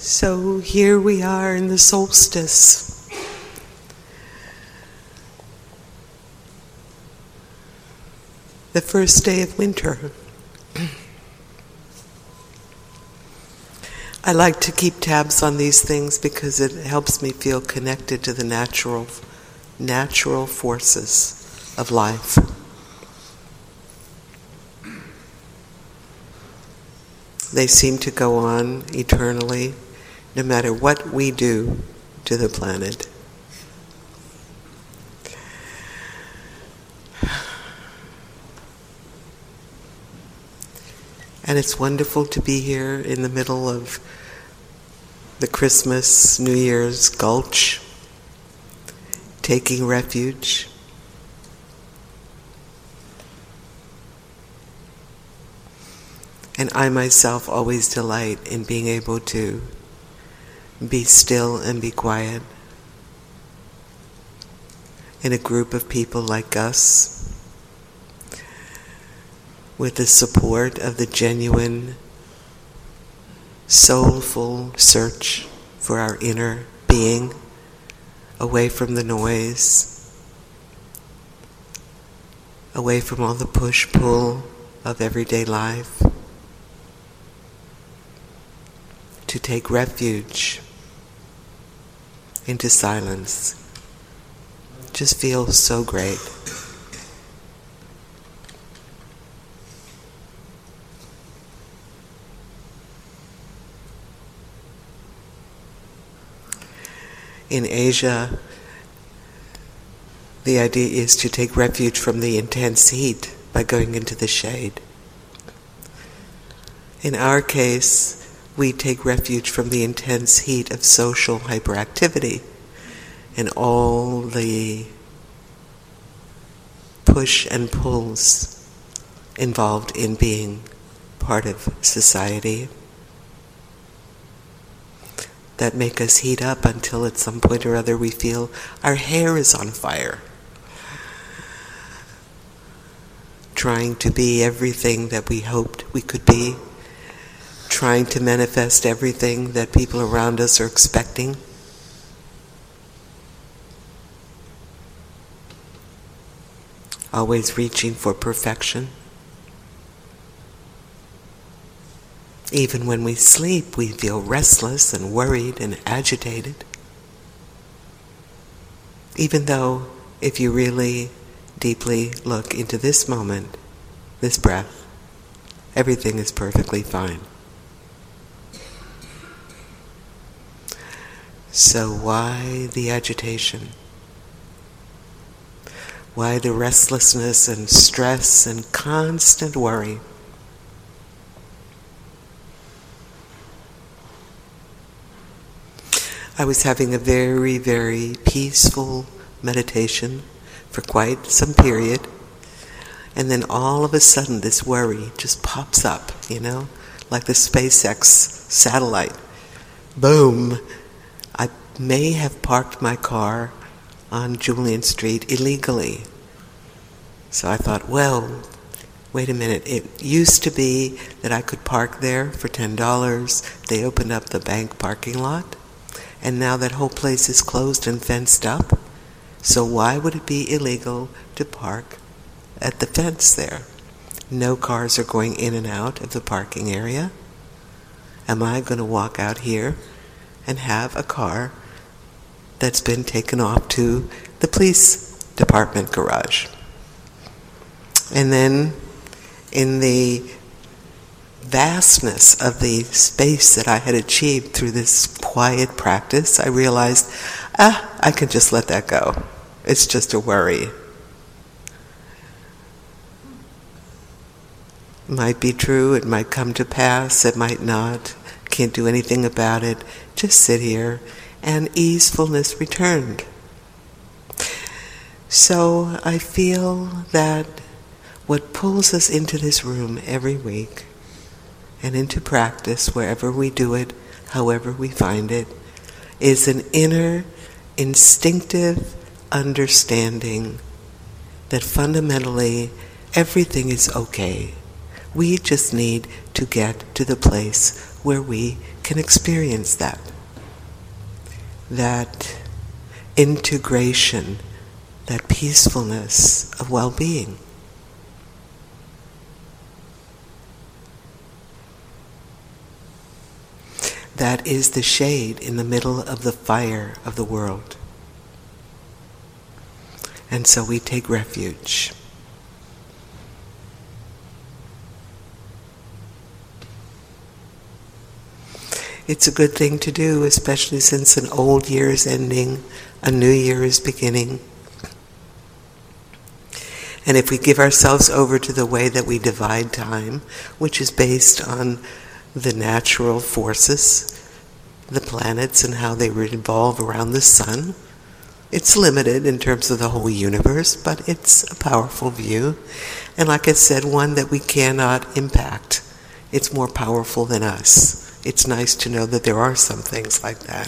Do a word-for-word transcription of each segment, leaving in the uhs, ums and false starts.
So here we are in the solstice. The first day of winter. I like to keep tabs on these things because it helps me feel connected to the natural, natural forces of life. They seem to go on eternally, no matter what we do to the planet. And it's wonderful to be here in the middle of the Christmas, New Year's gulch, taking refuge. And I myself always delight in being able to be still and be quiet in a group of people like us, with the support of the genuine, soulful search for our inner being, away from the noise, away from all the push-pull of everyday life, to take refuge into silence. Just feels so great. In Asia, the idea is to take refuge from the intense heat by going into the shade. In our case, we take refuge from the intense heat of social hyperactivity and all the push and pulls involved in being part of society that make us heat up until at some point or other we feel our hair is on fire, trying to be everything that we hoped we could be, trying to manifest everything that people around us are expecting. Always reaching for perfection. Even when we sleep, we feel restless and worried and agitated. Even though, if you really deeply look into this moment, this breath, everything is perfectly fine. So why the agitation? Why the restlessness and stress and constant worry? I was having a very, very peaceful meditation for quite some period, and then all of a sudden this worry just pops up, you know, like the SpaceX satellite. Boom! I may have parked my car on Julian Street illegally. So I thought, well, wait a minute, it used to be that I could park there for ten dollars. They opened up the bank parking lot, and now that whole place is closed and fenced up. So why would it be illegal to park at the fence there? No cars are going in and out of the parking area. Am I going to walk out here and have a car that's been taken off to the police department garage? And then in the vastness of the space that I had achieved through this quiet practice, I realized, ah, I can just let that go. It's just a worry. It might be true, it might come to pass, it might not. Can't do anything about it. Just sit here, and easefulness returned. So I feel that what pulls us into this room every week and into practice wherever we do it, however we find it, is an inner, instinctive understanding that fundamentally everything is okay. We just need to get to the place where we can experience that. That integration, that peacefulness of well-being. That is the shade in the middle of the fire of the world. And so we take refuge. It's a good thing to do, especially since an old year is ending, a new year is beginning. And if we give ourselves over to the way that we divide time, which is based on the natural forces, the planets and how they revolve around the sun, it's limited in terms of the whole universe, but it's a powerful view. And like I said, one that we cannot impact. It's more powerful than us. It's nice to know that there are some things like that.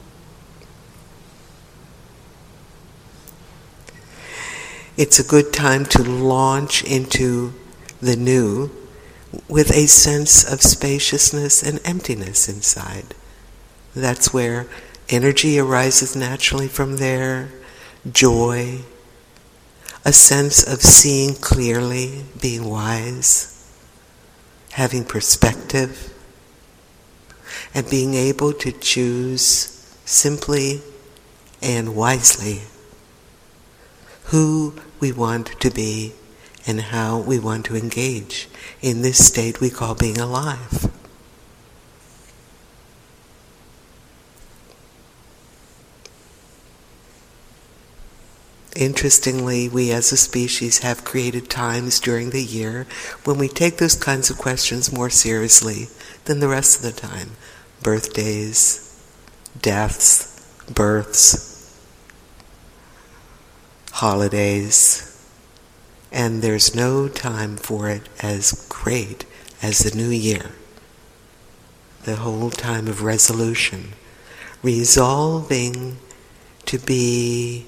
It's a good time to launch into the new with a sense of spaciousness and emptiness inside. That's where energy arises naturally from there, joy, a sense of seeing clearly, being wise, having perspective, and being able to choose simply and wisely who we want to be and how we want to engage in this state we call being alive. Interestingly, we as a species have created times during the year when we take those kinds of questions more seriously than the rest of the time. Birthdays, deaths, births, holidays, and there's no time for it as great as the new year. The whole time of resolution, resolving to be,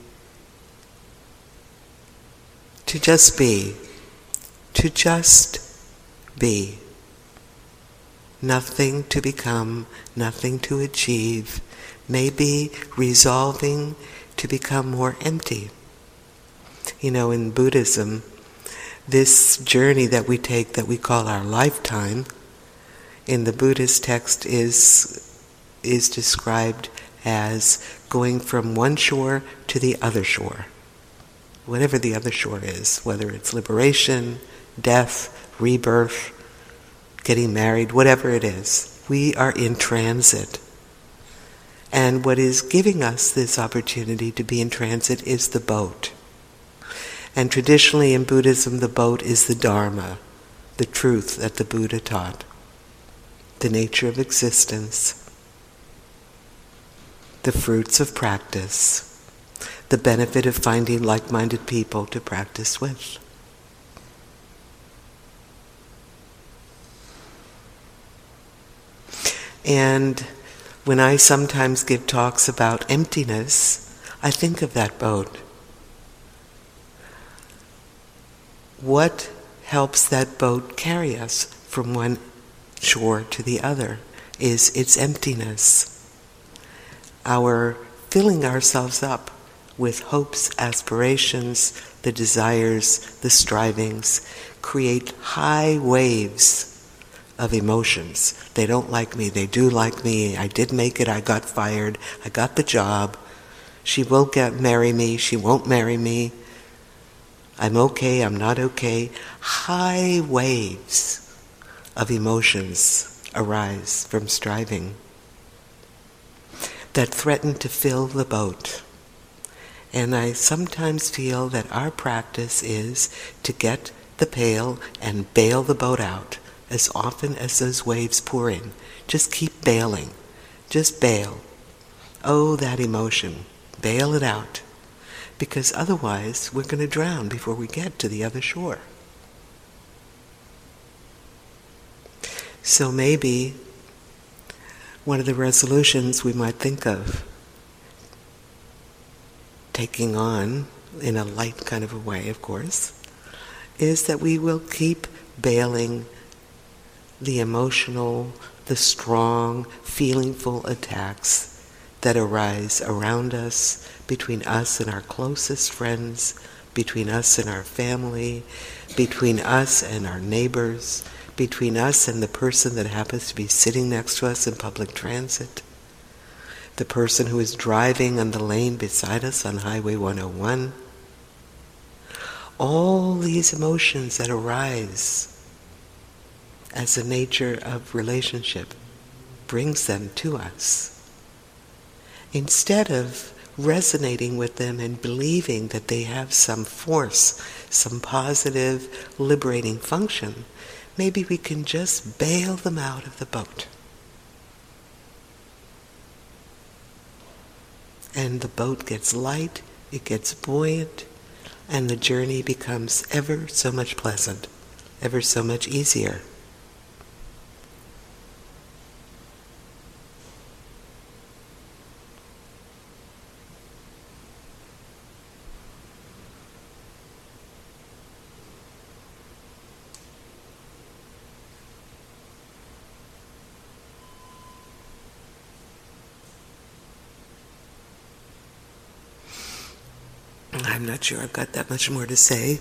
to just be, to just be. Nothing to become, nothing to achieve, maybe resolving to become more empty. You know, in Buddhism, this journey that we take that we call our lifetime, in the Buddhist text is, is described as going from one shore to the other shore. Whatever the other shore is, whether it's liberation, death, rebirth, getting married, whatever it is, we are in transit. And what is giving us this opportunity to be in transit is the boat. And traditionally in Buddhism, the boat is the Dharma, the truth that the Buddha taught, the nature of existence, the fruits of practice, the benefit of finding like-minded people to practice with. And when I sometimes give talks about emptiness, I think of that boat. What helps that boat carry us from one shore to the other is its emptiness. Our filling ourselves up with hopes, aspirations, the desires, the strivings, create high waves of emotions. They don't like me, they do like me, I did make it, I got fired, I got the job, she will get marry me, she won't marry me, I'm okay, I'm not okay. High waves of emotions arise from striving that threaten to fill the boat. And I sometimes feel that our practice is to get the pail and bail the boat out as often as those waves pour in. Just keep bailing. Just bail. Oh, that emotion. Bail it out. Because otherwise we're going to drown before we get to the other shore. So maybe one of the resolutions we might think of taking on, in a light kind of a way, of course, is that we will keep bailing the emotional, the strong, feelingful attacks that arise around us, between us and our closest friends, between us and our family, between us and our neighbors, between us and the person that happens to be sitting next to us in public transit, the person who is driving on the lane beside us on Highway one oh one. All these emotions that arise as the nature of relationship brings them to us. Instead of resonating with them and believing that they have some force, some positive, liberating function, maybe we can just bail them out of the boat. And the boat gets light, it gets buoyant, and the journey becomes ever so much pleasant, ever so much easier. I'm not sure I've got that much more to say.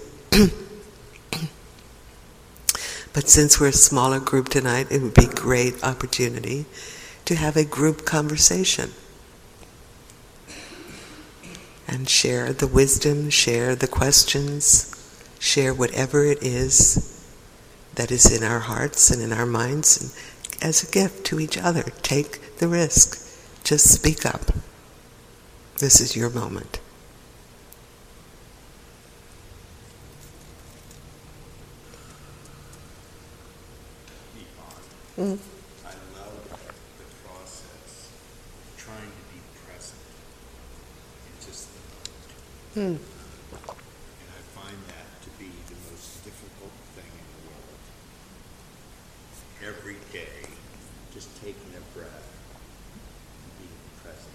But since we're a smaller group tonight, it would be a great opportunity to have a group conversation and share the wisdom, share the questions, share whatever it is that is in our hearts and in our minds, and as a gift to each other. Take the risk. Just speak up. This is your moment. Mm. I love the process of trying to be present in just the moment. Mm. And I find that to be the most difficult thing in the world. Every day, just taking a breath and being present.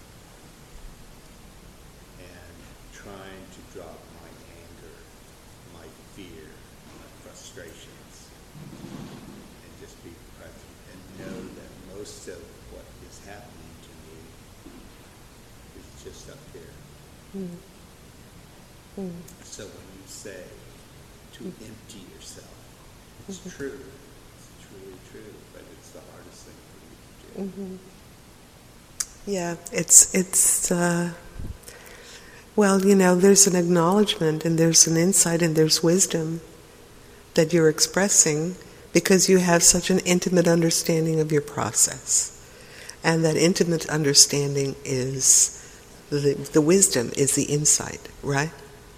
And trying to drop my anger, my fear, my frustrations, and just be present. And know that most of what is happening to me is just up here. Mm. Mm. So when you say to mm. empty yourself, it's mm-hmm. true. It's truly true, but it's the hardest thing for you to do. Mm-hmm. Yeah, it's, it's uh, well, you know, there's an acknowledgement and there's an insight and there's wisdom that you're expressing, because you have such an intimate understanding of your process. And that intimate understanding is, the, the wisdom is the insight, right?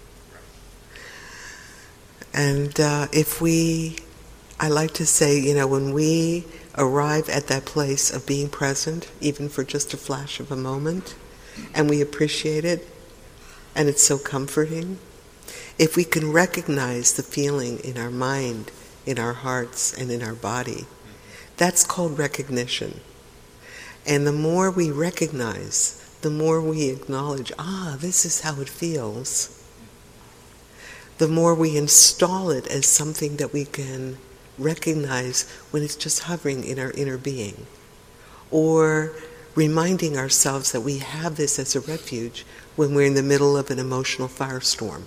And uh, if we, I like to say, you know, when we arrive at that place of being present, even for just a flash of a moment, and we appreciate it, and it's so comforting, if we can recognize the feeling in our mind, in our hearts, and in our body, that's called recognition. And the more we recognize, the more we acknowledge, ah, this is how it feels, the more we install it as something that we can recognize when it's just hovering in our inner being, or reminding ourselves that we have this as a refuge when we're in the middle of an emotional firestorm.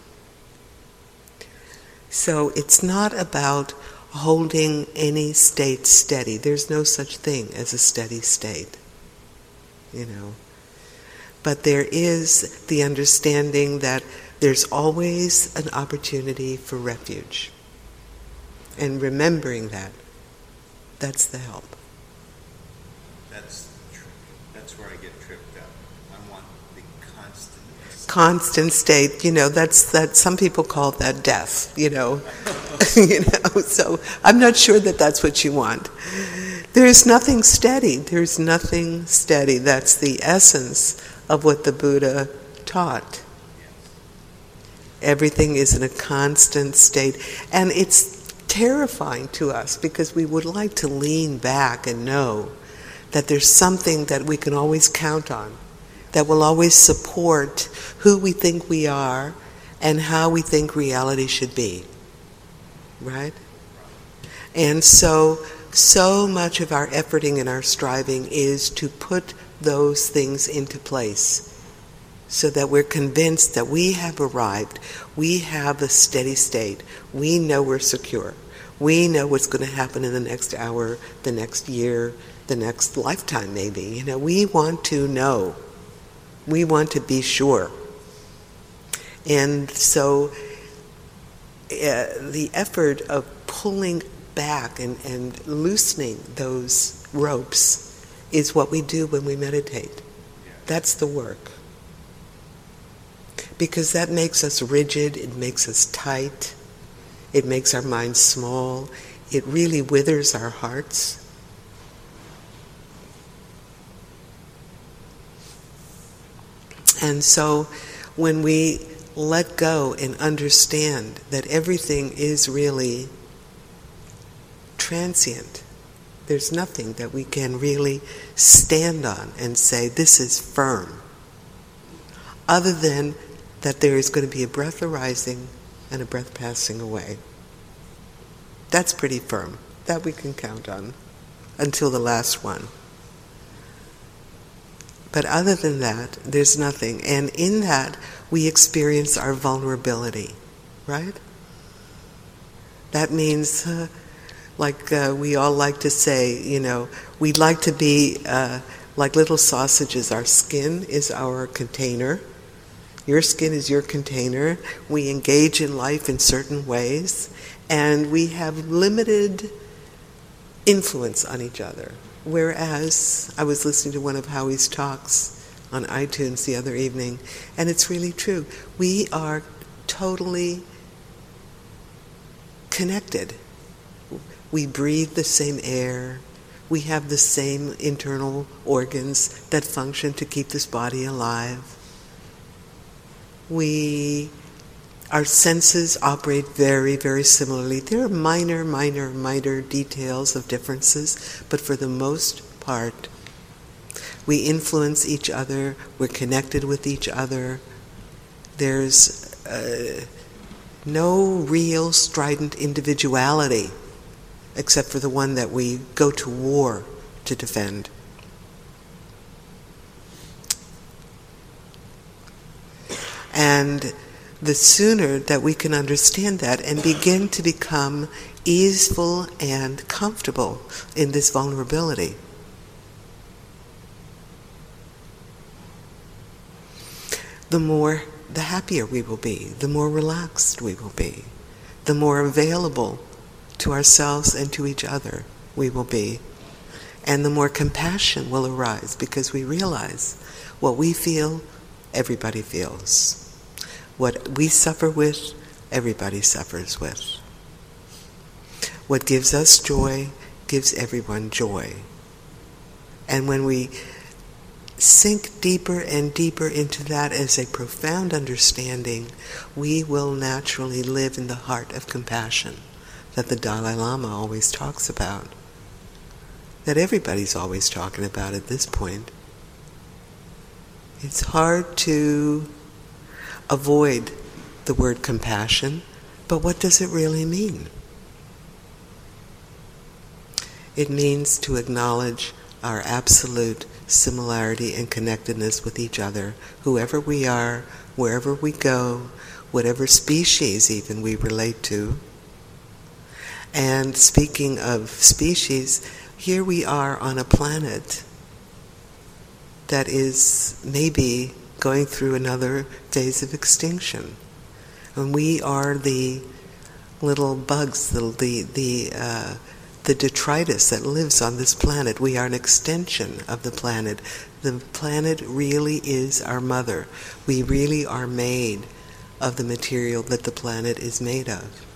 So it's not about holding any state steady. There's no such thing as a steady state, you know. But there is the understanding that there's always an opportunity for refuge. And remembering that, that's the help. That's tr- that's where I get tripped up. I want the constant state. Constant state, you know, that's that some people call that death, you know. you know, so I'm not sure that that's what you want. There's nothing steady. There's nothing steady. That's the essence of what the Buddha taught. Everything is in a constant state. And it's terrifying to us because we would like to lean back and know that there's something that we can always count on, that will always support who we think we are and how we think reality should be. Right? And so So much of our efforting and our striving is to put those things into place so that we're convinced that we have arrived, we have a steady state, we know we're secure, we know what's going to happen in the next hour, the next year, the next lifetime maybe. You know, we want to know. We want to be sure. And so uh, the effort of pulling back and, and loosening those ropes is what we do when we meditate. That's the work. Because that makes us rigid, it makes us tight, it makes our minds small, it really withers our hearts. And so when we let go and understand that everything is really transient, there's nothing that we can really stand on and say, this is firm, other than that there is going to be a breath arising and a breath passing away. That's pretty firm. That we can count on until the last one. But other than that, there's nothing. And in that, we experience our vulnerability, right? That means, uh, like uh, we all like to say, you know, we'd like to be uh, like little sausages. Our skin is our container. Your skin is your container. We engage in life in certain ways, and we have limited influence on each other. Whereas, I was listening to one of Howie's talks on iTunes the other evening, and it's really true. We are totally connected. We breathe the same air. We have the same internal organs that function to keep this body alive. We, our senses operate very, very similarly. There are minor, minor, minor details of differences, but for the most part, we influence each other, we're connected with each other. There's uh, no real strident individuality, except for the one that we go to war to defend. And the sooner that we can understand that and begin to become easeful and comfortable in this vulnerability, the more, the happier we will be, the more relaxed we will be, the more available to ourselves and to each other we will be, and the more compassion will arise because we realize what we feel, everybody feels. What we suffer with, everybody suffers with. What gives us joy gives everyone joy. And when we sink deeper and deeper into that as a profound understanding, we will naturally live in the heart of compassion that the Dalai Lama always talks about, that everybody's always talking about at this point. It's hard to avoid the word compassion, but what does it really mean? It means to acknowledge our absolute similarity and connectedness with each other, whoever we are, wherever we go, whatever species even we relate to. And speaking of species, here we are on a planet that is maybe going through another phase of extinction. And we are the little bugs, the the the, uh, the detritus that lives on this planet. We are an extension of the planet. The planet really is our mother. We really are made of the material that the planet is made of.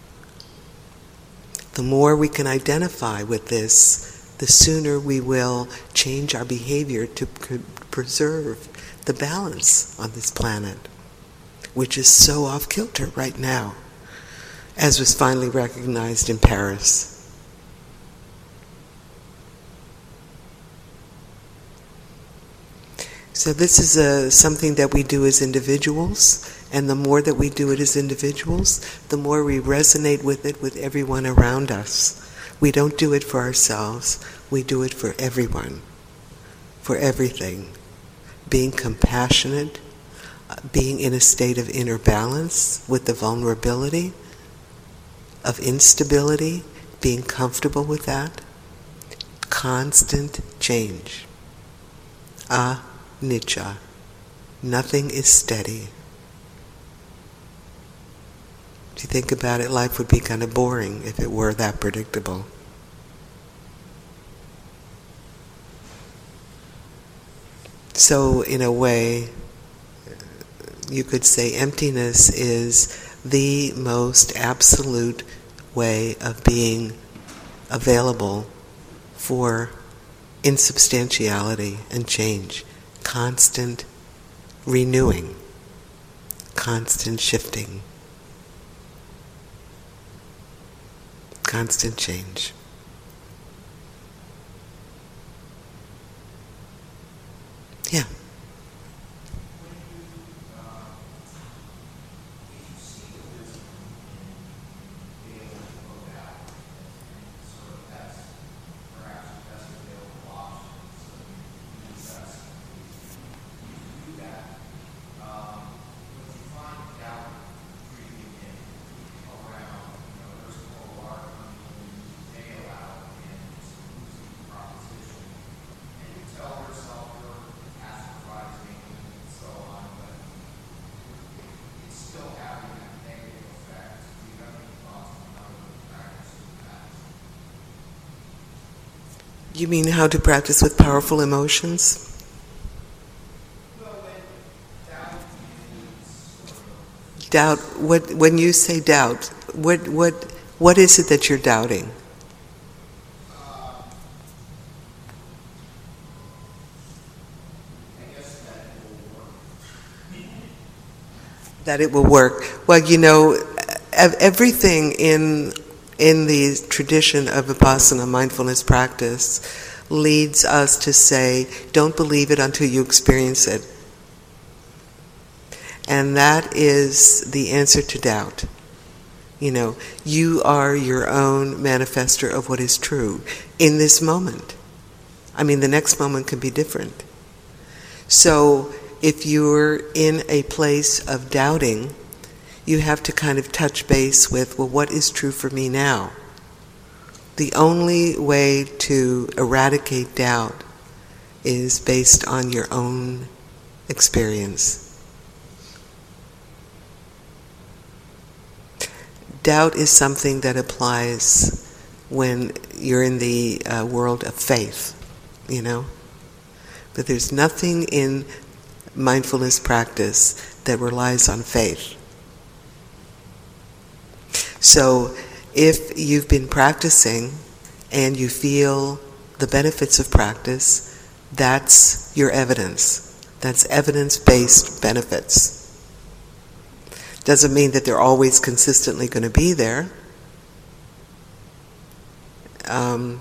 The more we can identify with this, the sooner we will change our behavior to pr- preserve the balance on this planet, which is so off-kilter right now, as was finally recognized in Paris. So this is a, something that we do as individuals, and the more that we do it as individuals, the more we resonate with it with everyone around us. We don't do it for ourselves. We do it for everyone, for everything. Being compassionate, uh, being in a state of inner balance with the vulnerability, of instability, being comfortable with that. Constant change. Anicca. Nothing is steady. If you think about it, life would be kind of boring if it were that predictable. So, in a way, you could say emptiness is the most absolute way of being available for insubstantiality and change. Constant renewing, constant shifting, constant change. Yeah. You mean how to practice with powerful emotions? Doubt. What when you say doubt, what what what is it that you're doubting? That it will work. Well, you know, everything in in the tradition of Vipassana mindfulness practice leads us to say, don't believe it until you experience it. And that is the answer to doubt. You know, you are your own manifester of what is true in this moment. I mean, the next moment can be different. So, if you're in a place of doubting, you have to kind of touch base with, well, what is true for me now? The only way to eradicate doubt is based on your own experience. Doubt is something that applies when you're in the uh, world of faith, you know? But there's nothing in mindfulness practice that relies on faith. So, if you've been practicing and you feel the benefits of practice, that's your evidence. That's evidence-based benefits. Doesn't mean that they're always consistently going to be there. Um,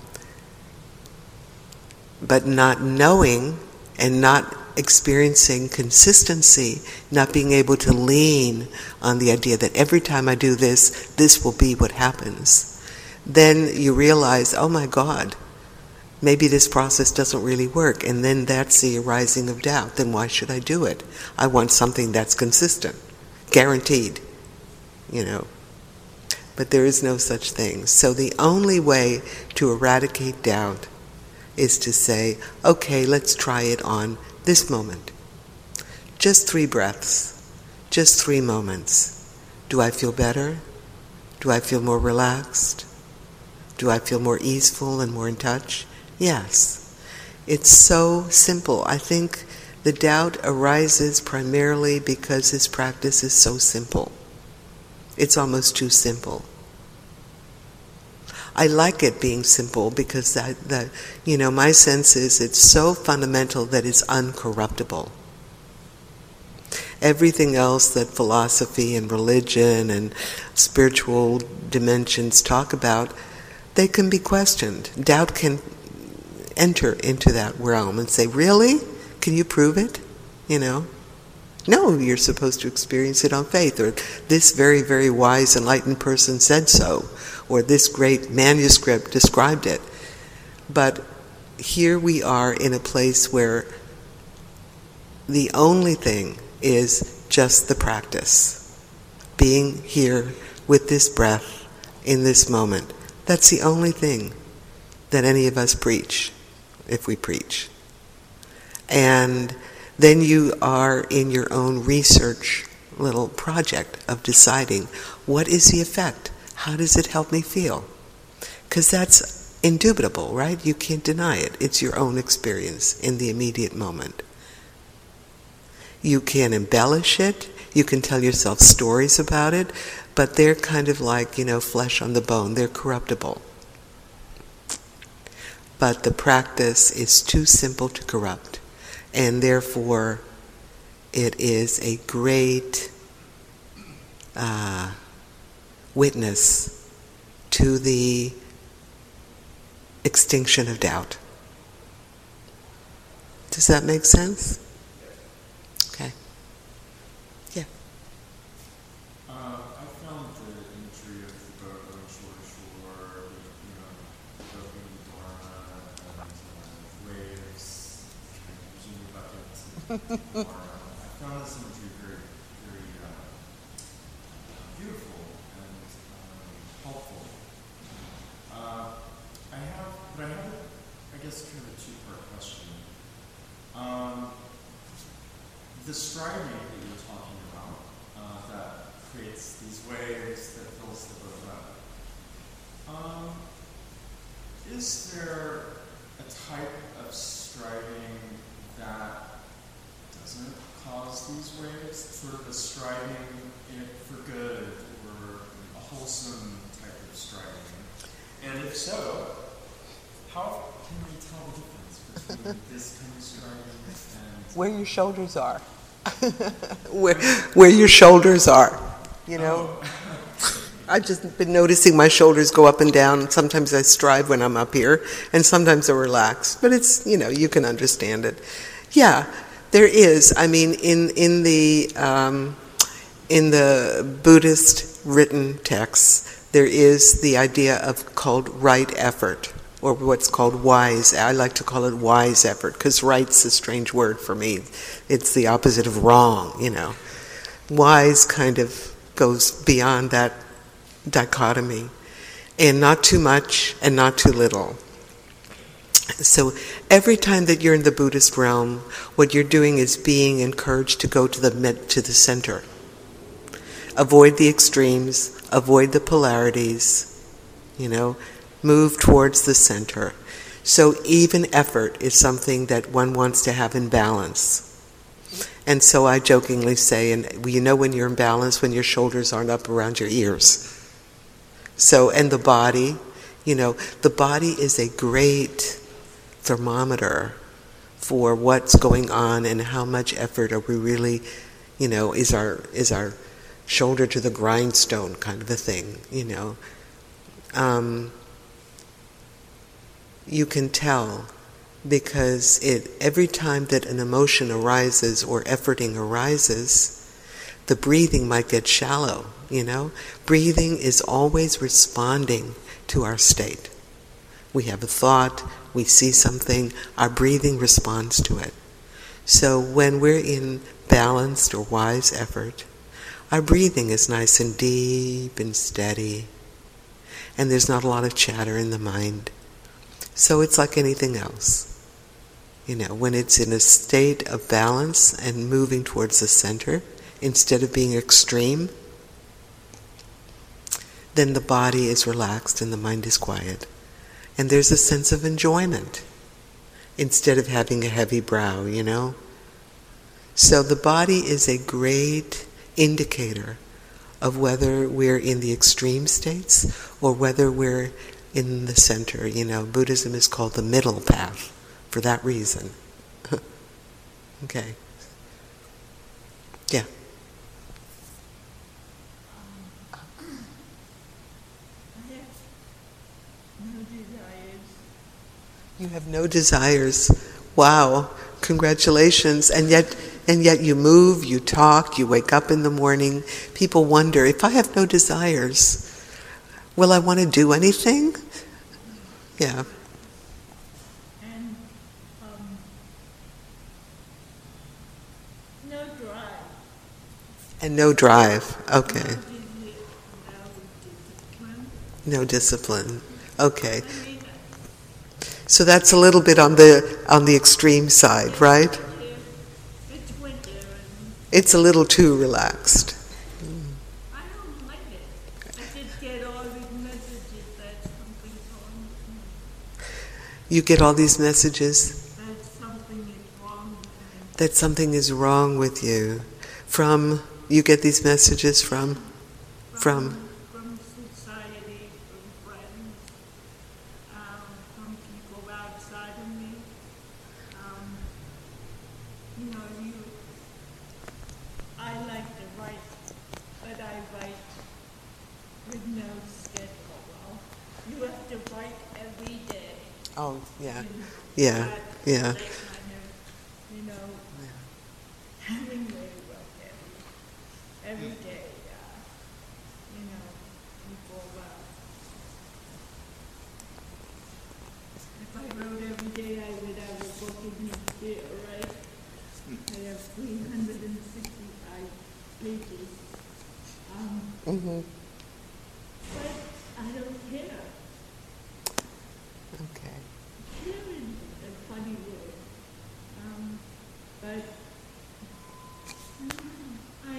but not knowing and not experiencing consistency, not being able to lean on the idea that every time I do this, this will be what happens, then you realize, oh my God, maybe this process doesn't really work, and then that's the arising of doubt. Then why should I do it? I want something that's consistent, guaranteed, you know. But there is no such thing. So the only way to eradicate doubt is to say, okay, let's try it on this moment. Just three breaths. Just three moments. Do I feel better? Do I feel more relaxed? Do I feel more easeful and more in touch? Yes. It's so simple. I think the doubt arises primarily because this practice is so simple. It's almost too simple. I like it being simple because that, that, you know, my sense is it's so fundamental that it's uncorruptible. Everything else that philosophy and religion and spiritual dimensions talk about, they can be questioned. Doubt can enter into that realm and say, really? Can you prove it? You know? No, you're supposed to experience it on faith, or this very, very wise, enlightened person said so, or this great manuscript described it. But here we are in a place where the only thing is just the practice. Being here with this breath in this moment. That's the only thing that any of us preach, if we preach. And then you are in your own research little project of deciding, what is the effect? How does it help me feel? Because that's indubitable, right? You can't deny it. It's your own experience in the immediate moment. You can embellish it. You can tell yourself stories about it, but they're kind of like, you know, flesh on the bone. They're corruptible. But the practice is too simple to corrupt. And therefore, it is a great uh, witness to the extinction of doubt. Does that make sense? Okay. Yeah. Uh, I found the imagery of the boat going shore to shore, you know, boat being Dharma and uh, waves, using buckets and Dharma. I found this imagery very, very uh, beautiful and um, helpful. Uh, I have, but I have, I guess, kind of a two-part question. Um, the striving that you're talking about, uh, that creates these waves, that fills the boat up, um, is there a type of striving that doesn't cause these waves? Sort of a striving in it for good, or a wholesome type of striving? And if so, how can we tell the difference between this kind of striving and Where your shoulders are. where, where your shoulders are. You know? Oh. I've just been noticing my shoulders go up and down. Sometimes I strive when I'm up here, and sometimes I relax. But it's, you know, you can understand it. Yeah, there is. I mean, in, in the um, in the Buddhist written texts, there is the idea of called right effort, or what's called wise. I like to call it wise effort, because right's a strange word for me. It's the opposite of wrong, you know. Wise kind of goes beyond that dichotomy, and not too much and not too little. So every time that you're in the Buddhist realm, what you're doing is being encouraged to go to the mid, to the center. Avoid the extremes, avoid the polarities, you know, move towards the center. So even effort is something that one wants to have in balance. And so I jokingly say, and you know when you're in balance, when your shoulders aren't up around your ears. So, and the body, you know, the body is a great thermometer for what's going on and how much effort are we really, you know, is our is our shoulder to the grindstone kind of a thing, you know. Um, you can tell because it every time that an emotion arises or efforting arises, the breathing might get shallow, you know. Breathing is always responding to our state. We have a thought, we see something, our breathing responds to it. So when we're in balanced or wise effort, our breathing is nice and deep and steady, and there's not a lot of chatter in the mind. So it's like anything else. You know, when it's in a state of balance and moving towards the center, instead of being extreme, then the body is relaxed and the mind is quiet. And there's a sense of enjoyment instead of having a heavy brow, you know. So the body is a great indicator of whether we're in the extreme states or whether we're in the center. You know, Buddhism is called the middle path for that reason. Okay. Yeah. You have no desires. Wow, congratulations. And yet And yet you move, you talk, you wake up in the morning. People wonder, if I have no desires, will I want to do anything? Yeah. And um, no drive. And no drive. Okay. No discipline. No discipline. Okay. I mean, So that's a little bit on the on the extreme side, right? it's winter and It's a little too relaxed. I don't like it. I just get all these messages that something's wrong with me. You get all these messages That something is wrong with me. that something is wrong with you. From you get these messages from from From society, from friends, um, from people outside of me. Um, you know, you, I like to write, but I write with no schedule. Well, you have to write every day. Oh, yeah. And Yeah, that- yeah. that kind of, you know, Hemingway wrote every, every day, uh, you know, people, uh, if I wrote every day, I would have a book in each year, right? I have three hundred and sixty-five pages. Um, Mm-hmm. but I don't care. Okay. Care is a funny word. Um, but I,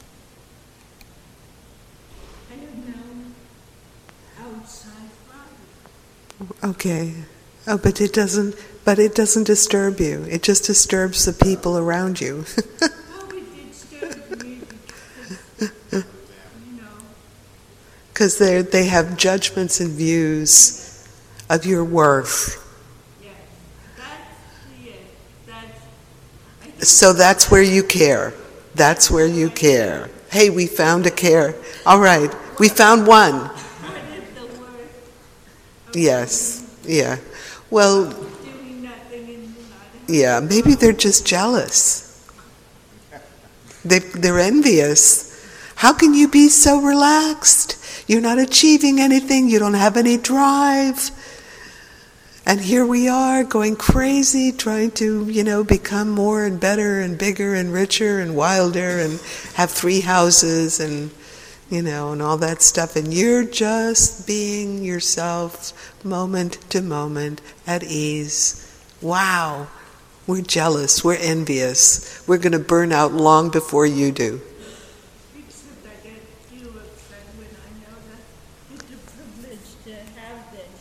I have no outside body. Okay. Oh, but it doesn't but it doesn't disturb you. It just disturbs the people around you. Well, it disturbs me because, you know, Because they they have judgments and views of your worth. yes, that's the, that's, I think So that's where you care. That's where you care. Hey, we found a care. All right. We found one. what is the word of Yes. Yeah. Well, doing nothing and not yeah, maybe they're just jealous. They, they're envious. How can you be so relaxed? You're not achieving anything. You don't have any drive. And here we are going crazy, trying to, you know, become more and better and bigger and richer and wilder and have three houses and, you know, and all that stuff. And you're just being yourself moment to moment at ease. Wow. We're jealous. We're envious. We're going to burn out long before you do. Except I get feel upset when I know that it's a privilege to have this.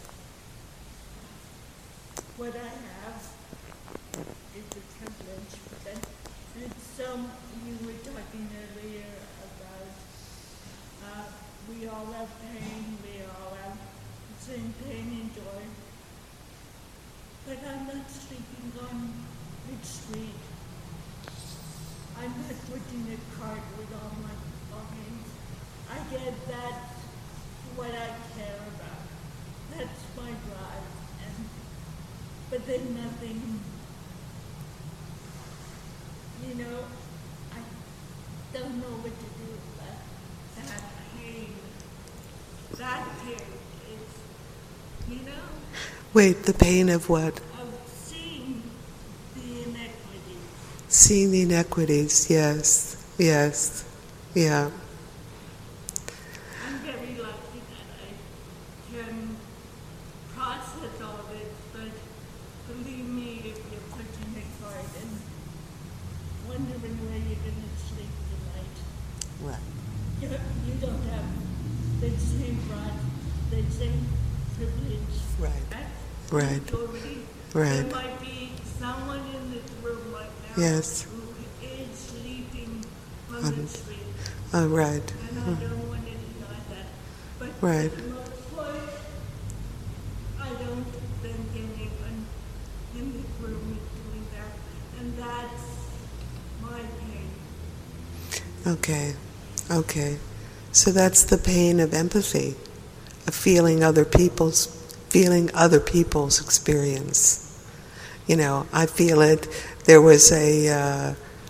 What I have is a privilege, but it's some, you were talking earlier about, uh, we all have pain, we all have the same pain and joy. But I'm not sleeping on the street. I'm not putting a cart with all my belongings. I get that's what I care about. That's my drive. And but there's nothing, you know, I don't know what to do with that. That pain. That pain is, you know, Wait, the pain of what? of seeing the inequities. Seeing the inequities. Yes. Yes. Yeah. I'm very lucky that I can process all this, but believe me, if you're pushing it hard and wondering where you're going to sleep tonight, Right. you, you don't have the same right, the same privilege. Right. That's Right. majority. Right. There might be someone in this room right now Yes. who is sleeping on Um, the street. Oh, right. And I don't want to deny that. But Right. for the most part, I don't think anyone in this room is doing that. And that's my pain. Okay. Okay. So that's the pain of empathy, of feeling other people's, feeling other people's experience. You know, I feel it. There was a, uh,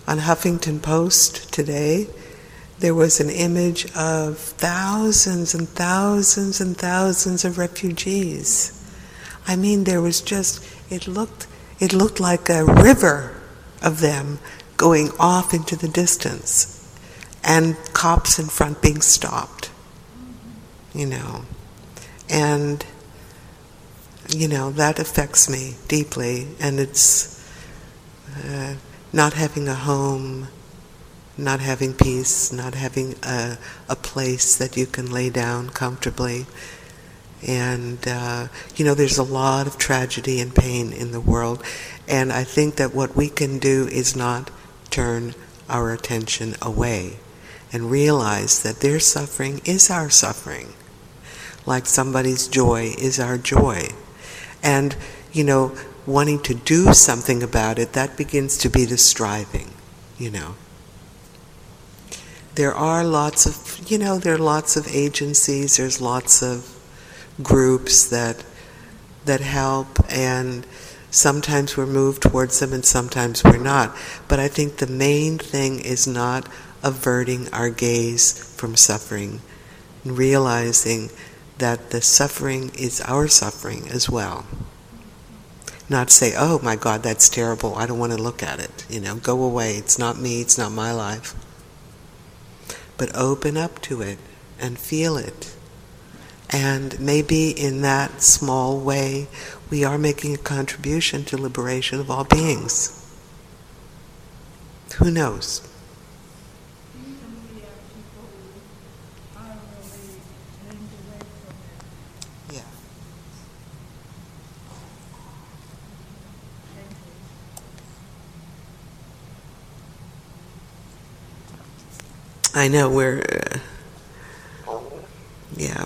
on Huffington Post today, there was an image of thousands and thousands and thousands of refugees. I mean, there was just, it looked, it looked like a river of them going off into the distance, and cops in front being stopped, you know. And, you know, that affects me deeply, and it's uh, not having a home, not having peace, not having a, a place that you can lay down comfortably. And, uh, you know, there's a lot of tragedy and pain in the world, and I think that what we can do is not turn our attention away and realize that their suffering is our suffering, like somebody's joy is our joy. And, you know, wanting to do something about it, that begins to be the striving, you know. There are lots of, you know, there are lots of agencies, there's lots of groups that that help, and sometimes we're moved towards them and sometimes we're not. But I think the main thing is not averting our gaze from suffering, and realizing that the suffering is our suffering as well. Not say, oh my God, that's terrible, I don't want to look at it. You know, go away, it's not me, it's not my life. But open up to it and feel it. And maybe in that small way, we are making a contribution to liberation of all beings. Who knows? We are people who are really turned away from it. Yeah. Thank you. I know we're, uh, yeah.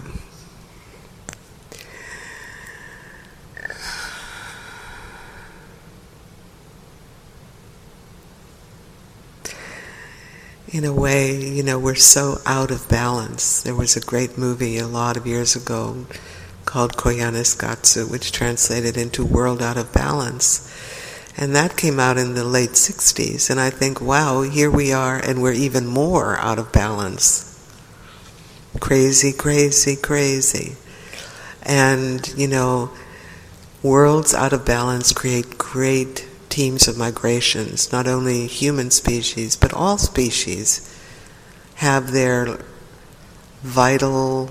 In a way, you know, we're so out of balance. There was a great movie a lot of years ago called Koyaanisqatsi, which translated into World Out of Balance. And that came out in the late sixties. And I think, wow, here we are, and we're even more out of balance. Crazy, crazy, crazy. And, you know, worlds out of balance create great teams of migrations. Not only human species, but all species have their vital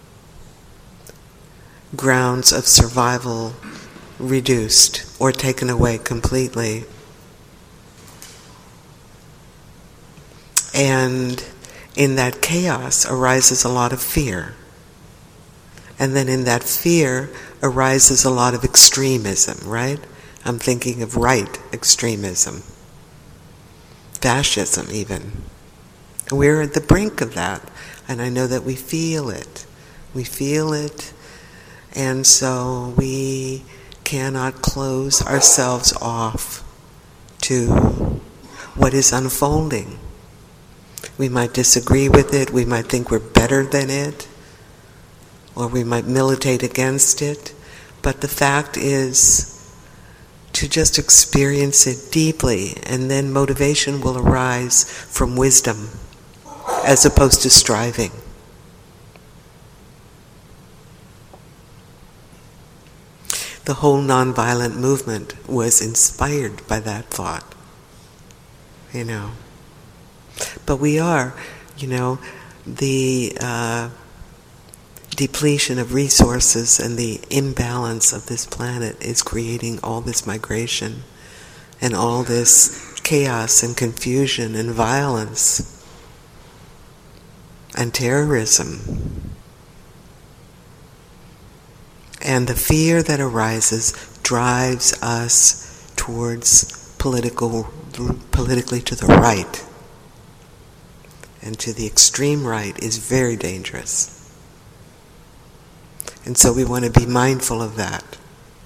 grounds of survival reduced or taken away completely. And in that chaos arises a lot of fear. And then in that fear arises a lot of extremism, right? I'm thinking of right extremism, fascism even. We're at the brink of that, and I know that we feel it. We feel it, and so we cannot close ourselves off to what is unfolding. We might disagree with it, we might think we're better than it, or we might militate against it, but the fact is to just experience it deeply, and then motivation will arise from wisdom as opposed to striving. The whole nonviolent movement was inspired by that thought, you know. But we are, you know, the uh, depletion of resources and the imbalance of this planet is creating all this migration and all this chaos and confusion and violence and terrorism. And the fear that arises drives us towards political, politically to the right. And to the extreme right is very dangerous. And so we want to be mindful of that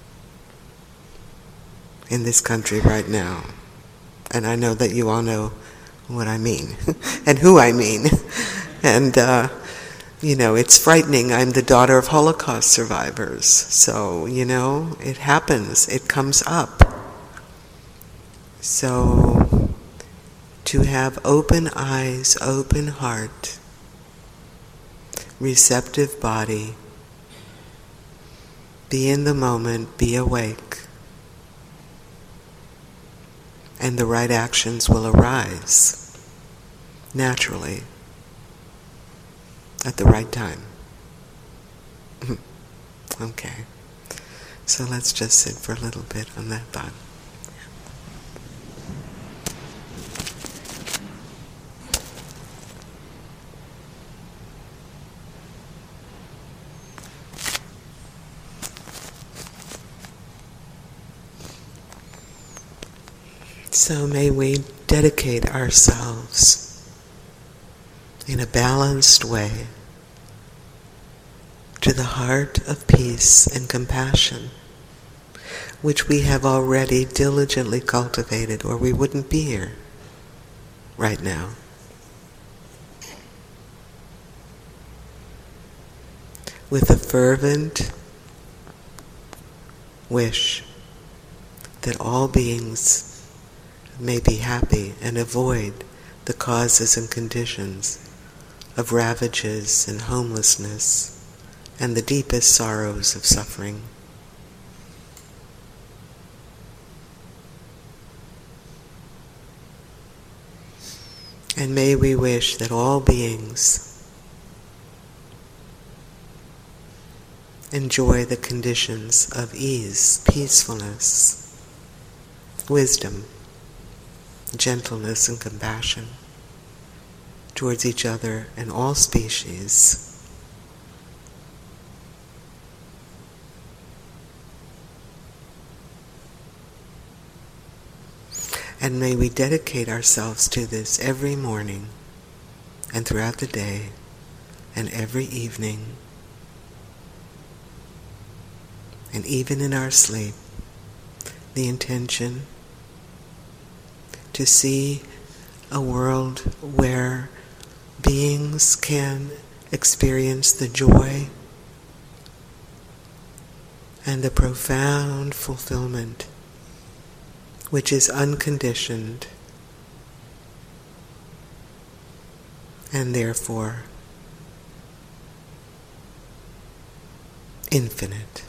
in this country right now. And I know that you all know what I mean and who I mean. And, uh, you know, it's frightening. I'm the daughter of Holocaust survivors. So, you know, it happens. It comes up. So to have open eyes, open heart, receptive body, be in the moment, be awake, and the right actions will arise naturally at the right time. Okay, so let's just sit for a little bit on that thought. So may we dedicate ourselves in a balanced way to the heart of peace and compassion, which we have already diligently cultivated, or we wouldn't be here right now. With a fervent wish that all beings may be happy and avoid the causes and conditions of ravages and homelessness and the deepest sorrows of suffering. And may we wish that all beings enjoy the conditions of ease, peacefulness, wisdom, gentleness, and compassion towards each other and all species. And may we dedicate ourselves to this every morning and throughout the day and every evening and even in our sleep, the intention to see a world where beings can experience the joy and the profound fulfillment which is unconditioned and therefore infinite.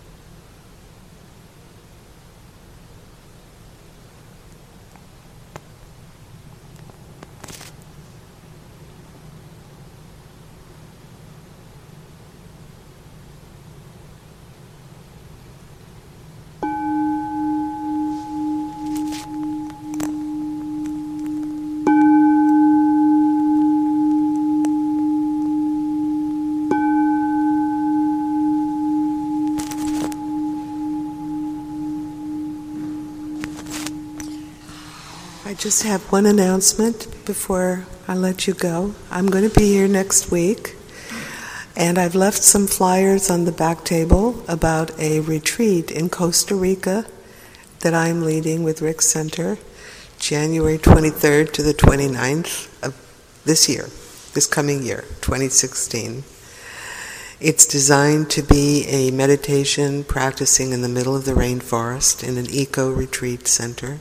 I just have one announcement before I let you go. I'm going to be here next week, and I've left some flyers on the back table about a retreat in Costa Rica that I'm leading with Rick Center, January twenty-third to the twenty-ninth of this year, this coming year, twenty sixteen. It's designed to be a meditation practicing in the middle of the rainforest in an eco-retreat center,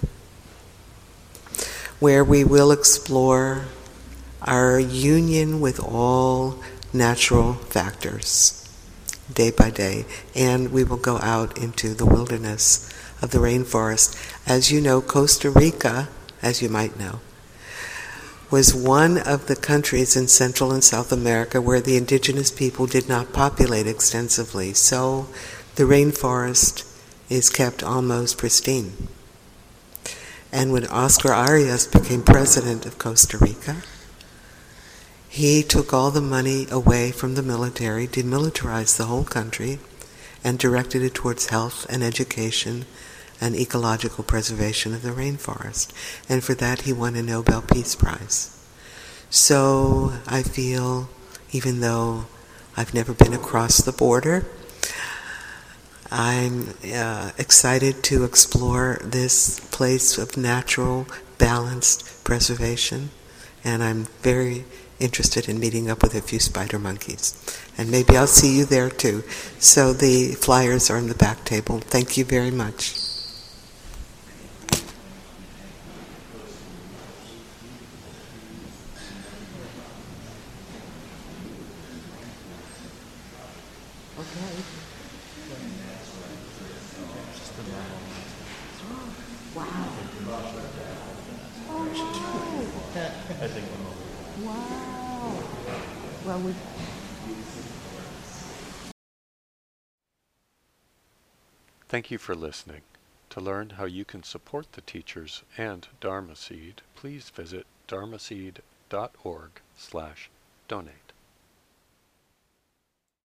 where we will explore our union with all natural factors day by day, and we will go out into the wilderness of the rainforest. As you know, Costa Rica, as you might know, was one of the countries in Central and South America where the indigenous people did not populate extensively, so the rainforest is kept almost pristine. And when Oscar Arias became president of Costa Rica, he took all the money away from the military, demilitarized the whole country, and directed it towards health and education and ecological preservation of the rainforest. And for that he won a Nobel Peace Prize. So I feel, even though I've never been across the border, I'm uh, excited to explore this place of natural, balanced preservation, and I'm very interested in meeting up with a few spider monkeys. And maybe I'll see you there too. So the flyers are on the back table. Thank you very much. I think I'm over. Wow. Well, we Thank you for listening. To learn how you can support the teachers and Dharma Seed, please visit dharmaseed dot org slash donate.